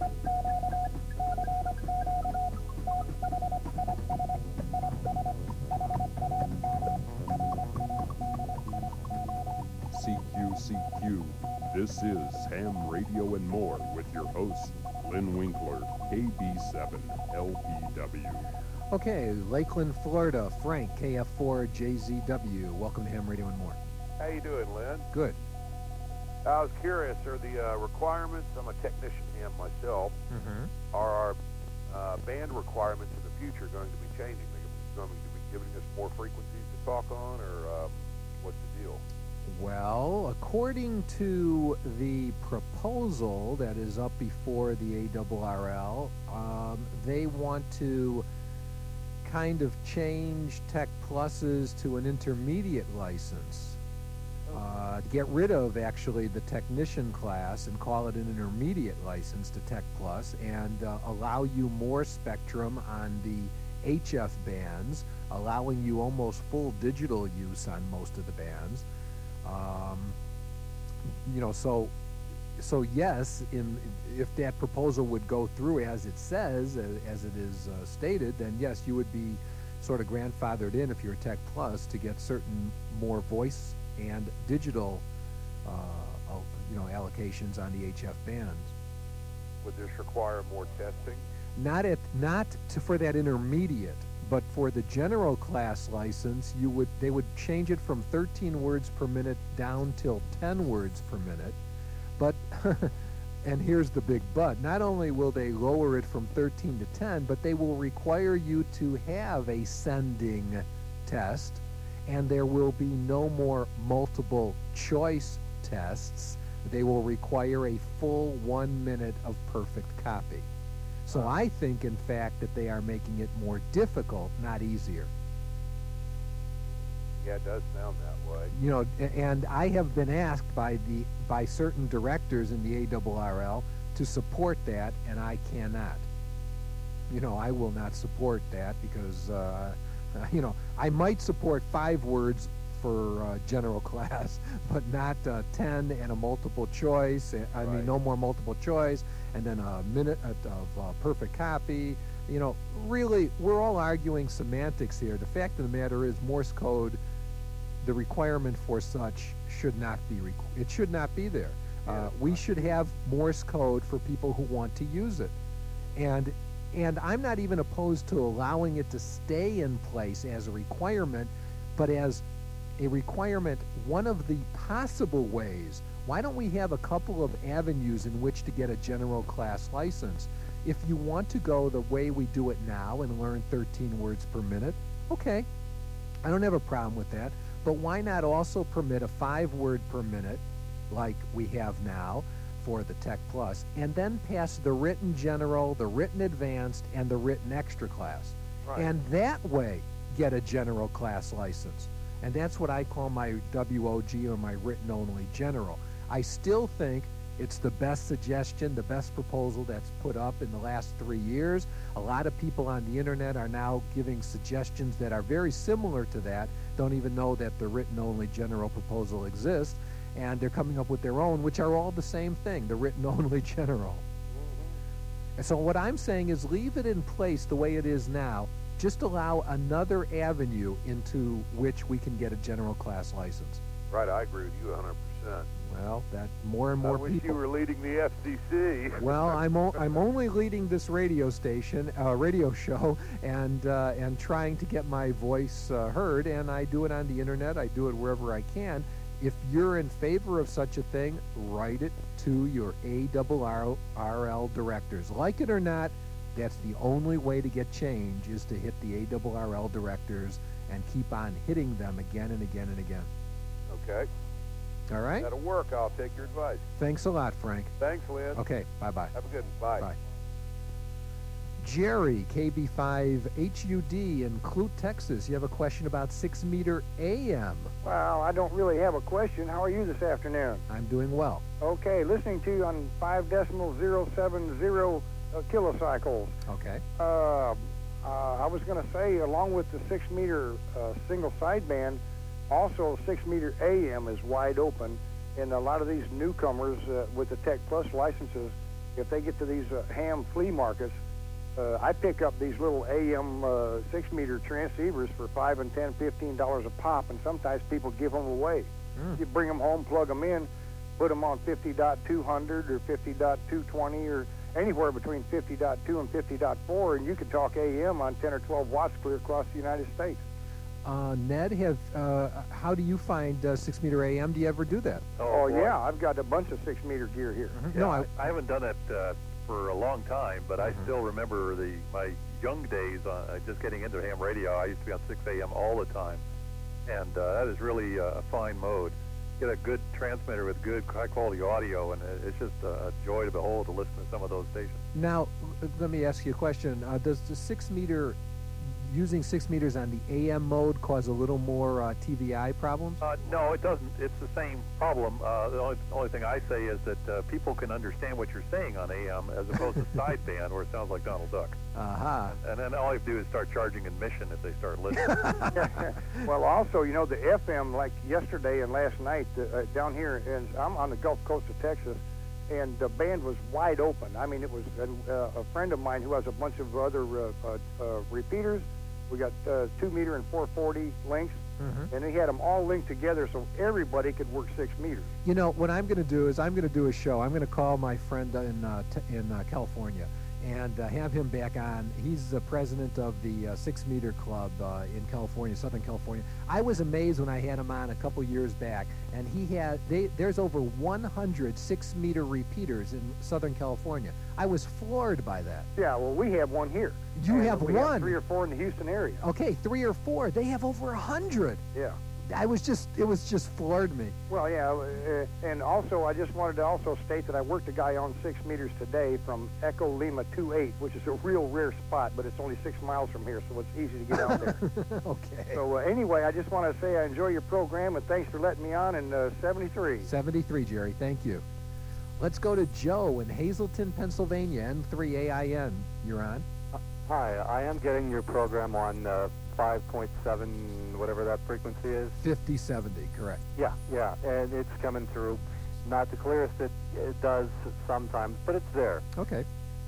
C Q C Q. This is Ham Radio and More with your host, Lynn Winkler, K B seven L P W. Okay, Lakeland, Florida, Frank, K F four J Z W. Welcome to Ham Radio and More. How you doing, Lynn? Good. I was curious, are the uh, requirements, I'm a technician ham myself, mm-hmm. are our uh, band requirements in the future going to be changing? Are they going to be giving us more frequencies to talk on, or um, what's the deal? Well, according to the proposal that is up before the A R R L, um, they want to kind of change Tech Pluses to an intermediate license. Uh, get rid of, actually, the technician class and call it an intermediate license to Tech Plus and uh, allow you more spectrum on the H F bands, allowing you almost full digital use on most of the bands. Um, you know, so, so yes, in, if that proposal would go through as it says, uh, as it is uh, stated, then yes, you would be sort of grandfathered in if you're Tech Plus to get certain more voice and digital, uh, you know, allocations on the H F bands. Would this require more testing? Not at, not to, for that intermediate. But for the general class license, you would they would change it from thirteen words per minute down till ten words per minute. But, and here's the big but, not only will they lower it from thirteen to ten, but they will require you to have a sending test, and there will be no more multiple choice tests. They will require a full one minute of perfect copy. So I think, in fact, that they are making it more difficult, not easier. Yeah, it does sound that way. You know, and I have been asked by the by certain directors in the A R R L to support that, and I cannot. You know, I will not support that because, uh, you know, I might support five words for uh, general class, but not uh, ten and a multiple choice. I Right. mean, no more multiple choice, and then a minute of uh, perfect copy. You know, really, we're all arguing semantics here. The fact of the matter is, Morse code, the requirement for such should not be. Requ it should not be there. Uh, we should have Morse code for people who want to use it, and and I'm not even opposed to allowing it to stay in place as a requirement, but as a requirement, one of the possible ways. Why don't we have a couple of avenues in which to get a general class license? If you want to go the way we do it now and learn thirteen words per minute, okay, I don't have a problem with that. But why not also permit a five word per minute like we have now for the Tech Plus, and then pass the written general, the written advanced, and the written extra class. Right. And that way get a general class license. And that's what I call my W O G, or my written only general. I still think it's the best suggestion, the best proposal that's put up in the last three years. A lot of people on the internet are now giving suggestions that are very similar to that, don't even know that the written only general proposal exists, and they're coming up with their own, which are all the same thing, the written only general. Mm-hmm. And so what I'm saying is leave it in place the way it is now. Just allow another avenue into which we can get a general class license. Right, I agree with you one hundred percent. Well, that more and more I wish people. you were leading the F C C. Well, I'm o I'm only leading this radio station, uh, radio show, and uh, and trying to get my voice uh, heard. And I do it on the internet. I do it wherever I can. If you're in favor of such a thing, write it to your A R R L directors. Like it or not, that's the only way to get change, is to hit the A R R L directors and keep on hitting them again and again and again. Okay. All right? That'll work. I'll take your advice. Thanks a lot, Frank. Thanks, Lynn. Okay, bye-bye. Have a good one. Bye. Bye. Jerry, K B five H U D in Clute, Texas. You have a question about six meter A M. Well, I don't really have a question. How are you this afternoon? I'm doing well. Okay, listening to you on five decimal zero seven zero uh, kilocycles. Okay. Uh, uh, I was going to say, along with the six meter uh, single sideband, also six meter A M is wide open, and a lot of these newcomers uh, with the Tech Plus licenses, if they get to these uh, ham flea markets, uh, I pick up these little A M uh, six meter transceivers for five and ten, fifteen dollars a pop, and sometimes people give them away. Mm. You bring them home, plug them in, put them on fifty point two hundred or fifty point two twenty or anywhere between fifty point two and fifty point four, and you can talk A M on ten or twelve watts clear across the United States. Uh, Ned, have uh, how do you find uh, six meter A M? Do you ever do that? Oh, oh yeah, I've got a bunch of six meter gear here. Mm-hmm. Yeah, No, I, I haven't done it uh, for a long time, but Mm-hmm. I still remember the my young days on uh, just getting into ham radio. I used to be on six A M all the time, and uh, that is really uh, a fine mode. Get a good transmitter with good high-quality audio, and it- it's just a joy to behold to listen to some of those stations. Now, l- let me ask you a question. Uh, does the six meter, using six meters on the A M mode, cause a little more uh, T V I problems? Uh, no, it doesn't. It's the same problem. Uh, the only, only thing I say is that uh, people can understand what you're saying on A M as opposed to sideband, where it sounds like Donald Duck. Aha. And then all you have to do is start charging admission if they start listening. Well, also, you know, the F M, like yesterday and last night, uh, down here, and I'm on the Gulf Coast of Texas, and the band was wide open. I mean, it was uh, a friend of mine who has a bunch of other uh, uh, uh, repeaters. We got uh, two meter and four forty links, Mhm. and he had them all linked together so everybody could work six meters. You know, what I'm going to do is I'm going to do a show. I'm going to call my friend in uh, t- in uh, California and uh, have him back on. He's the president of the uh, Six Meter Club uh, in California, Southern California. I was amazed when I had him on a couple years back, and he had they, there's over one hundred six meter repeaters in Southern California. I was floored by that. Yeah, well, we have one here. You And have we one? Have three or four in the Houston area. Okay, three or four. They have over a hundred. Yeah. I was just, it was just floored me. Well, yeah, uh, and also I just wanted to also state that I worked a guy on six meters today from Echo Lima two eight, which is a real rare spot, but it's only six miles from here, so it's easy to get out there. Okay. So uh, anyway, I just want to say I enjoy your program, and thanks for letting me on in uh, seventy-three. seventy-three, Jerry. Thank you. Let's go to Joe in Hazleton, Pennsylvania, N three A I N. You're on. Hi, I am getting your program on uh, five point seven, whatever that frequency is. fifty seventy, correct. Yeah, yeah, and it's coming through. Not the clearest it, it does sometimes, but it's there. Okay.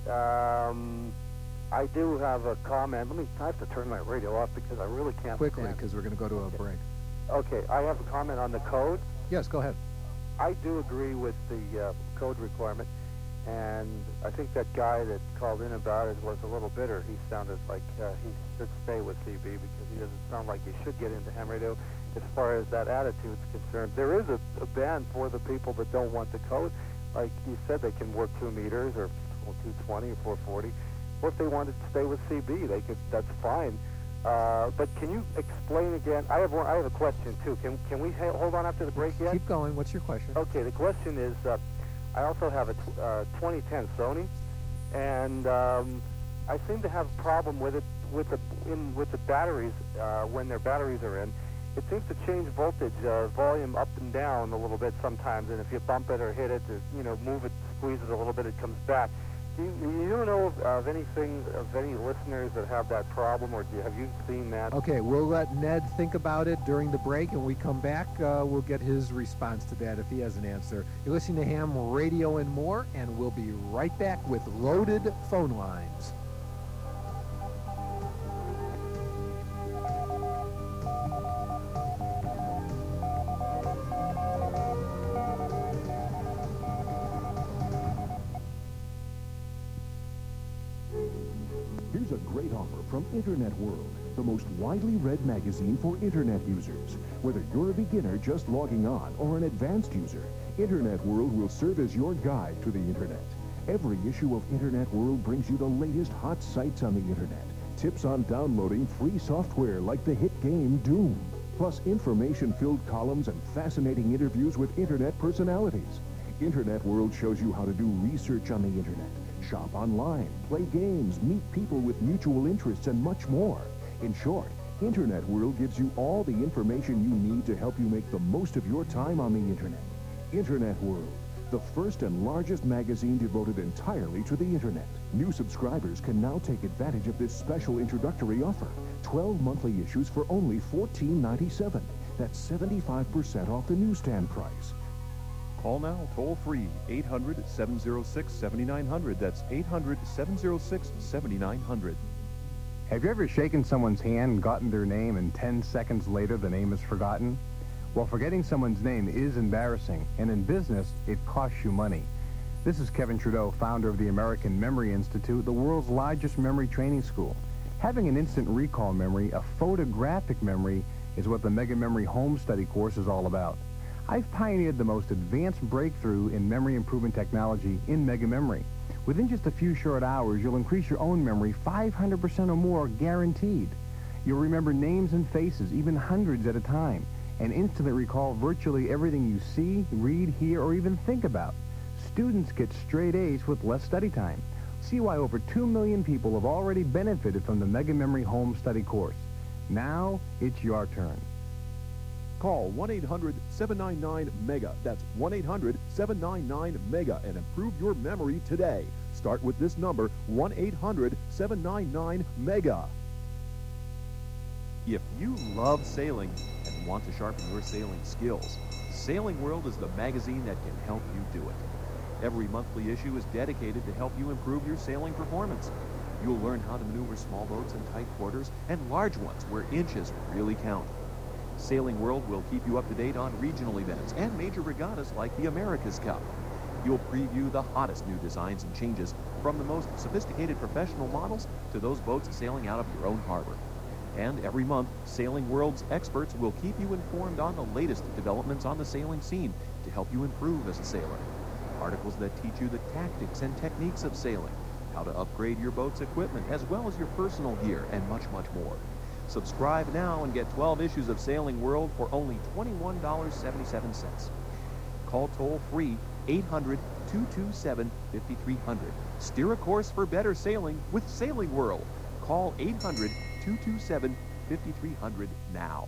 Um, I do have a comment. Let me, I have to turn my radio off because I really can't Quickly, stand- because we're going to go to a break. Okay, I have a comment on the code. Yes, go ahead. I do agree with the uh, code requirement, and I think that guy that called in about it was a little bitter. He sounded like uh, he should stay with C B because he doesn't sound like he should get into ham radio. as far as that attitude is concerned. There is a, a ban for the people that don't want the code. Like you said, they can work two meters or two twenty or four forty. Or if they wanted to stay with C B, they could. That's fine. Uh, but can you explain again? I have one, I have a question too. Can can we ha hold on after the break yet? Keep going. What's your question? Okay. The question is, uh, I also have a t uh, twenty ten Sony, and um, I seem to have a problem with it with the in with the batteries uh, when their batteries are in. It seems to change voltage, uh, volume up and down a little bit sometimes, and if you bump it or hit it, or, you know, move it, squeeze it a little bit, it comes back. Do you, you don't know of, of anything, of any listeners that have that problem, or do you, have you seen that? Okay, we'll let Ned think about it during the break, and when we come back, uh, we'll get his response to that if he has an answer. You're listening to Ham Radio and More, and we'll be right back with loaded phone lines. Here's a great offer from Internet World, the most widely read magazine for Internet users. Whether you're a beginner just logging on or an advanced user, Internet World will serve as your guide to the Internet. Every issue of Internet World brings you the latest hot sites on the Internet, tips on downloading free software like the hit game Doom, plus information-filled columns and fascinating interviews with Internet personalities. Internet World shows you how to do research on the Internet, shop online, play games, meet people with mutual interests, and much more. In short, Internet World gives you all the information you need to help you make the most of your time on the Internet. Internet World, the first and largest magazine devoted entirely to the Internet. New subscribers can now take advantage of this special introductory offer. twelve monthly issues for only fourteen ninety-seven. That's seventy-five percent off the newsstand price. Call now, toll free, eight hundred, seven oh six, seven nine hundred. That's eight hundred, seven oh six, seven nine hundred. Have you ever shaken someone's hand and gotten their name and ten seconds later the name is forgotten? Well, forgetting someone's name is embarrassing, and in business, it costs you money. This is Kevin Trudeau, founder of the American Memory Institute, the world's largest memory training school. Having an instant recall memory, a photographic memory, is what the Mega Memory Home Study course is all about. I've pioneered the most advanced breakthrough in memory improvement technology in Mega Memory. Within just a few short hours, you'll increase your own memory five hundred percent or more, guaranteed. You'll remember names and faces, even hundreds at a time, and instantly recall virtually everything you see, read, hear, or even think about. Students get straight A's with less study time. See why over two million people have already benefited from the Mega Memory Home Study course. Now, it's your turn. Call one eight hundred, seven nine nine, MEGA. That's one eight hundred, seven nine nine, MEGA and improve your memory today. Start with this number, one eight hundred, seven nine nine, MEGA. If you love sailing and want to sharpen your sailing skills, Sailing World is the magazine that can help you do it. Every monthly issue is dedicated to help you improve your sailing performance. You'll learn how to maneuver small boats in tight quarters and large ones where inches really count. Sailing World will keep you up to date on regional events and major regattas like the America's Cup. You'll preview the hottest new designs and changes, from the most sophisticated professional models to those boats sailing out of your own harbor. And every month, Sailing World's experts will keep you informed on the latest developments on the sailing scene to help you improve as a sailor. Articles that teach you the tactics and techniques of sailing, how to upgrade your boat's equipment, as well as your personal gear, and much, much more. Subscribe now and get twelve issues of Sailing World for only twenty-one dollars and seventy-seven cents. Call toll-free eight hundred, two two seven, five three zero zero. Steer a course for better sailing with Sailing World. Call eight hundred, two two seven, five three zero zero now.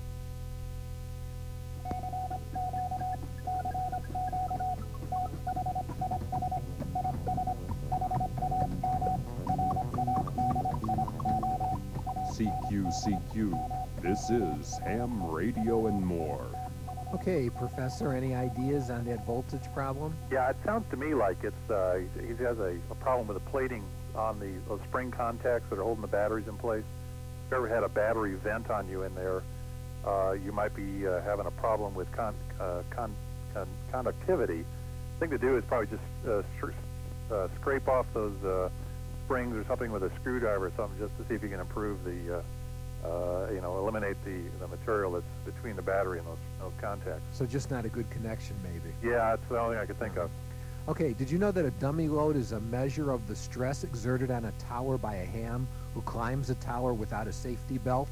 C Q C Q. This is Ham Radio and More. Okay, Professor, any ideas on that voltage problem? Yeah, it sounds to me like it's uh, he has a, a problem with the plating on the those spring contacts that are holding the batteries in place. If you've ever had a battery vent on you in there, uh, you might be uh, having a problem with con, uh, con, con, conductivity. The thing to do is probably just uh, uh, scrape off those uh, springs or something with a screwdriver or something, just to see if you can improve the uh, uh, you know, eliminate the, the material that's between the battery and those, those contacts. So just not a good connection, maybe. Yeah, that's the only thing I could think of. Okay, did you know that a dummy load is a measure of the stress exerted on a tower by a ham who climbs a tower without a safety belt?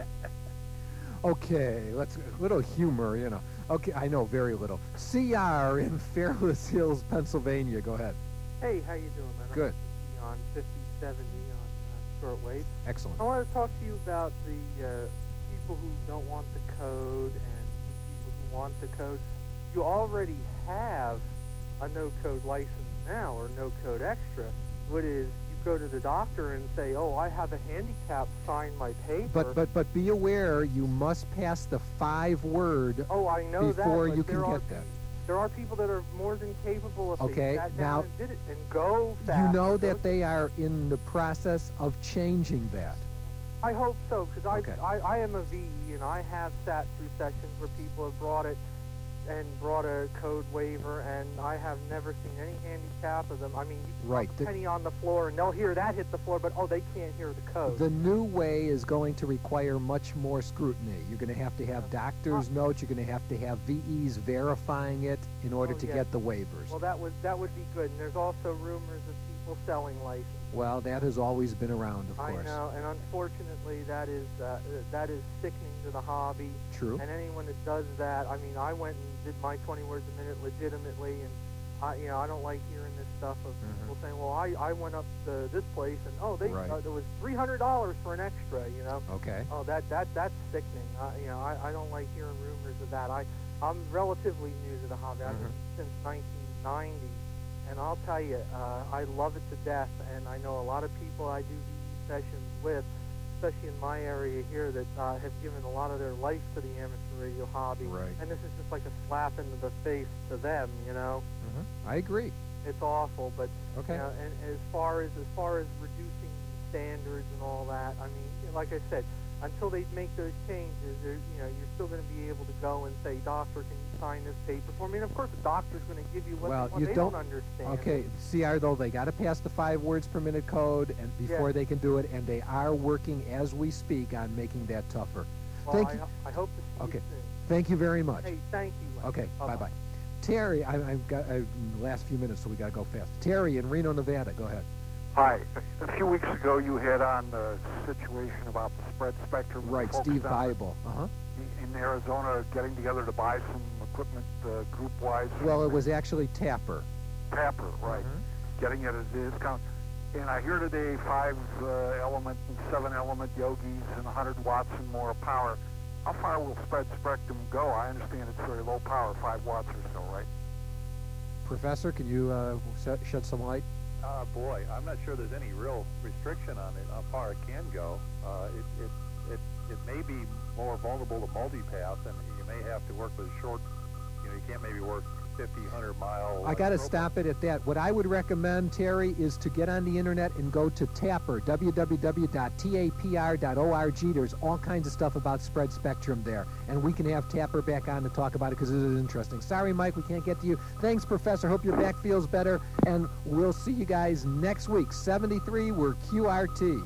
Okay, let's a little humor, you know. Okay, I know very little. C R in Fairless Hills, Pennsylvania. Go ahead. Hey, how you doing, man? Good. I'm on fifty seventy on uh, shortwave. Excellent. I want to talk to you about the uh, people who don't want the code and the people who want the code. You already have a no-code license now, or no-code extra. What is, you go to the doctor and say, oh, I have a handicap, sign my paper. But but but be aware, you must pass the five word oh, I know before that, you but can there are get that. There are people that are more than capable of Okay, they sat now- down and did it and go You fast. know that they are in the process of changing that. I hope so, because I, Okay. I, I am a V E, and I have sat through sessions where people have brought it and brought a code waiver, and I have never seen any handicap of them. I mean, you can Right, drop a the- penny on the floor, and they'll hear that hit the floor, but, oh, they can't hear the code. The new way is going to require much more scrutiny. You're going to have to have doctor's notes. You're going to have to have V Es verifying it in order Oh, to yeah. get the waivers. Well, that would, that would be good, and there's also rumors of people selling licenses. Well, that has always been around, of I course. know, and unfortunately, that is uh, that is sickening to the hobby. True. And anyone that does that, I mean, I went and did my twenty words a minute legitimately, and I, you know, I don't like hearing this stuff of people saying, "Well, I, I went up to this place and oh, they Right. uh, there was three hundred dollars for an extra," you know. Okay. Oh, that that that's sickening. Uh, you know, I, I don't like hearing rumors of that. I I'm relatively new to the hobby. I've been since nineteen ninety. And I'll tell you, uh, I love it to death, and I know a lot of people I do these sessions with, especially in my area here, that uh, have given a lot of their life to the amateur radio hobby. Right. And this is just like a slap into the face to them, you know. Mhm. I agree. It's awful, but Okay. you know, and as far as as far as reducing standards and all that, I mean, like I said, until they make those changes, there, you know, you're still going to be able to go and say, "Doctor, can you sign this paper for me?" And of course, the doctor's going to give you what, Well, what you they don't, don't understand. Okay, C R though, they got to pass the five words per minute code and before Yeah. they can do it, and they are working as we speak on making that tougher. Well, Thank I, you. I hope to see Okay. you soon. Thank you very much. Hey, thank you. Len. Okay, Bye-bye. bye-bye. Terry, I, I've got I've, in the last few minutes, so we got to go fast. Terry in Reno, Nevada, go ahead. Hi. A few weeks ago, you had on the situation about the spread spectrum. Right, focused Steve on Bible. Uh-huh. In Arizona, getting together to buy some equipment uh, group-wise. Well, it was actually Tapper. Tapper, right. Mm-hmm. Getting it at a discount. And I hear today five uh, element and seven element yogis and one hundred watts and more of power. How far will spread spectrum go? I understand it's very low power, five watts or so, right? Professor, can you uh, set, shed some light? Uh, boy, I'm not sure there's any real restriction on it, how far it can go. Uh, it, it, it, it may be more vulnerable to multipath, and you may have to work with short, you know, you can't maybe work fifty, one hundred mile. I got to stop it at that. What I would recommend, Terry, is to get on the internet and go to Tapper, w w w dot tapr dot org. There's all kinds of stuff about spread spectrum there, and we can have Tapper back on to talk about it because it is interesting. Sorry, Mike, we can't get to you. Thanks, Professor. Hope your back feels better, and we'll see you guys next week. seventy-three, we're Q R T.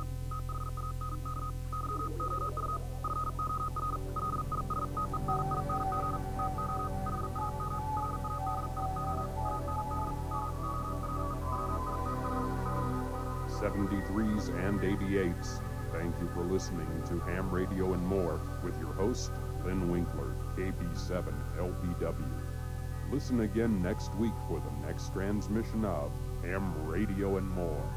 seventy-threes and eighty-eights. Thank you for listening to Ham Radio and More with your host, Lynn Winkler, K B seven L B W. Listen again next week for the next transmission of Ham Radio and More.